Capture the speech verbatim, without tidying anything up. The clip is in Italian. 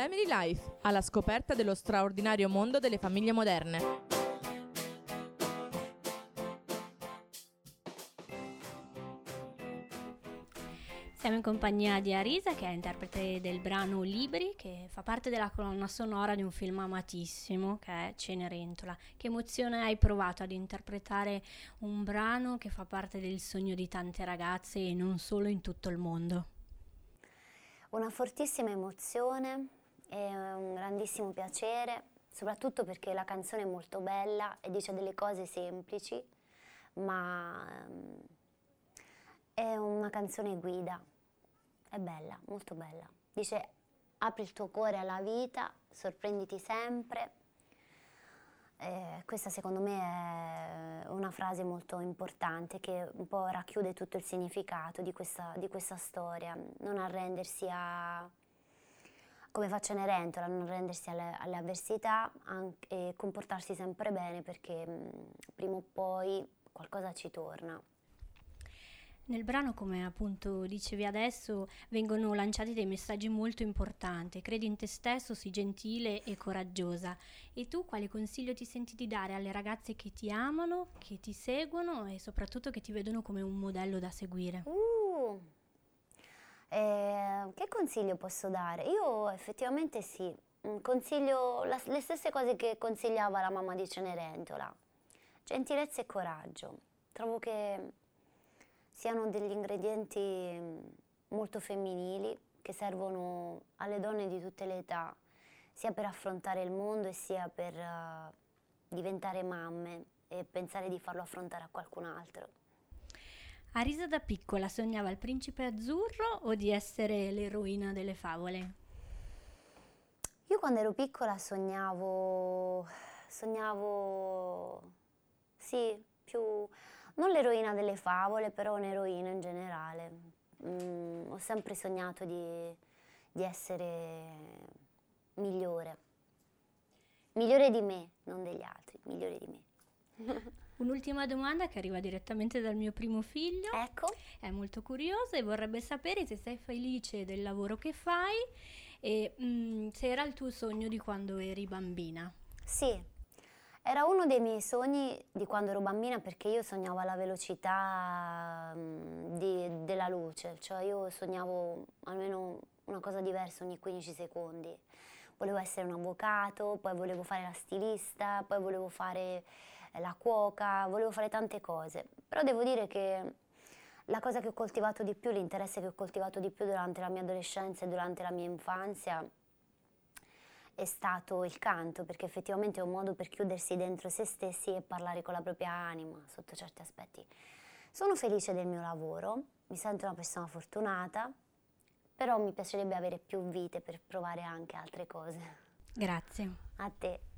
Family Life, alla scoperta dello straordinario mondo delle famiglie moderne. Siamo in compagnia di Arisa, che è interprete del brano Liberi, che fa parte della colonna sonora di un film amatissimo che è Cenerentola. Che emozione hai provato ad interpretare un brano che fa parte del sogno di tante ragazze e non solo in tutto il mondo? Una fortissima emozione e un grandissimo piacere, soprattutto perché la canzone è molto bella e dice delle cose semplici, ma è una canzone guida. È bella, molto bella. Dice: apri il tuo cuore alla vita, sorprenditi sempre. Eh, questa secondo me è una frase molto importante che un po' racchiude tutto il significato di questa, di questa storia. Non arrendersi a, come fa Cenerentola, non arrendersi alle, alle avversità anche, e comportarsi sempre bene, perché mh, prima o poi qualcosa ci torna. Nel brano, come appunto dicevi adesso, vengono lanciati dei messaggi molto importanti. Credi in te stesso, sii gentile e coraggiosa. E tu quale consiglio ti senti di dare alle ragazze che ti amano, che ti seguono e soprattutto che ti vedono come un modello da seguire? Uh, eh, che consiglio posso dare? Io effettivamente sì, consiglio la, le stesse cose che consigliava la mamma di Cenerentola. Gentilezza e coraggio. Trovo che siano degli ingredienti molto femminili che servono alle donne di tutte le età, sia per affrontare il mondo e sia per uh, diventare mamme e pensare di farlo affrontare a qualcun altro. Arisa da piccola sognava il principe azzurro o di essere l'eroina delle favole? Io quando ero piccola sognavo, sognavo, sì, più, non l'eroina delle favole, però un'eroina in generale. Mm, ho sempre sognato di, di essere migliore, migliore di me, non degli altri, migliore di me. Un'ultima domanda che arriva direttamente dal mio primo figlio. Ecco. È molto curiosa e vorrebbe sapere se sei felice del lavoro che fai e mm, se era il tuo sogno di quando eri bambina. Sì, era uno dei miei sogni di quando ero bambina, perché io sognavo alla velocità mm, di, della luce, cioè io sognavo almeno una cosa diversa ogni quindici secondi. Volevo essere un avvocato, poi volevo fare la stilista, poi volevo fare la cuoca, volevo fare tante cose. Però devo dire che la cosa che ho coltivato di più, l'interesse che ho coltivato di più durante la mia adolescenza e durante la mia infanzia è stato il canto, perché effettivamente è un modo per chiudersi dentro se stessi e parlare con la propria anima sotto certi aspetti. Sono felice del mio lavoro, mi sento una persona fortunata, però mi piacerebbe avere più vite per provare anche altre cose. Grazie. A te.